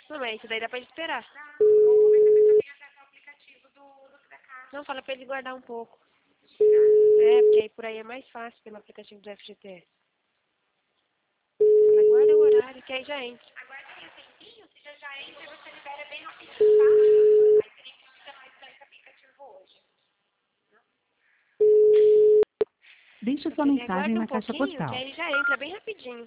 Não, mas isso daí dá pra esperar. Não, vou ver se a pessoa tem acesso ao aplicativo da Caixa. Não, fala pra ele guardar um pouco. É, porque aí por aí é mais fácil pelo aplicativo do FGTS. Mas guarda o horário, que aí já entra. Aguarda aí um tempinho, se já entra, você libera bem rapidinho, tá? Aí você nem precisa mais usar esse aplicativo hoje. Deixe sua Porque mensagem aguarda um na caixa pouquinho, que postal. aí já entra bem rapidinho.